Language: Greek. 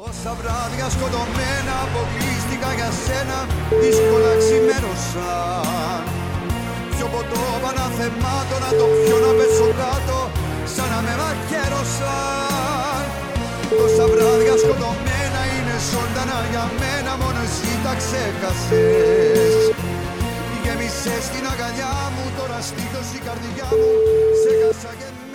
Τόσα βράδια σκοτωμένα αποκλείστηκα για σένα, δύσκολα ξημέρωσαν. Πιο ποτό παναθεμάτω να το πιω να πέσω κάτω, σαν να με μαχαίρωσαν. Τόσα βράδια σκοτωμένα είναι ζωντανά για μένα, μόνο εσύ τα ξέχασες. Γέμισες την αγκαλιά μου, τώρα στήθος η καρδιά μου, σε χάσα και